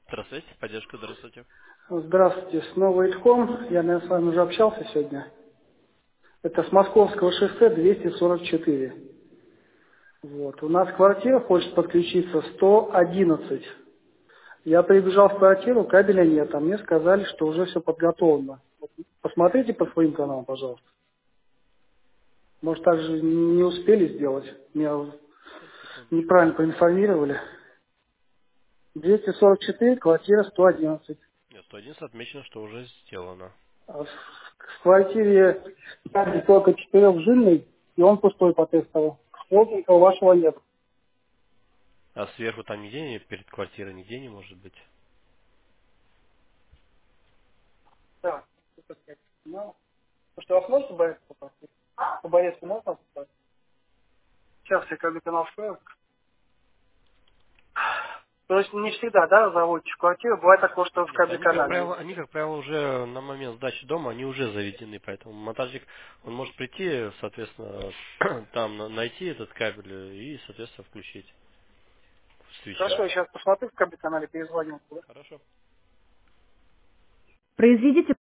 Здравствуйте, поддержка, здравствуйте. Здравствуйте, снова Ильхом. Я, наверное, с вами уже общался сегодня. Это с Московского шоссе 244. Вот. У нас квартира хочет подключиться 111. Я прибежал в квартиру, кабеля нет, а мне сказали, что уже все подготовлено. Вот посмотрите по своим каналам, пожалуйста. Может, так же не успели сделать. Меня Сейчас, секундочку. неправильно проинформировали. 244, квартира 111. Нет, 111 отмечено, что уже сделано. А в квартире кабель только четырехжильный, и он пустой по тестовому. Плотненького вашего нет. А сверху там нигде не, перед квартирой нигде не может быть? Да. Ну, что, вас можете бояться попросить? По боецку можно попросить? Сейчас я как канал вскрою. То есть не всегда, да, заводите в квартиру. Бывает такое, что в Нет, кабель-канале. они, как правило, уже на момент сдачи дома, они уже заведены, поэтому монтажник, он может прийти, соответственно, там найти этот кабель и, соответственно, включить свеча. Хорошо, я сейчас посмотрю в кабель-канале, перезвоню. Хорошо. Произведите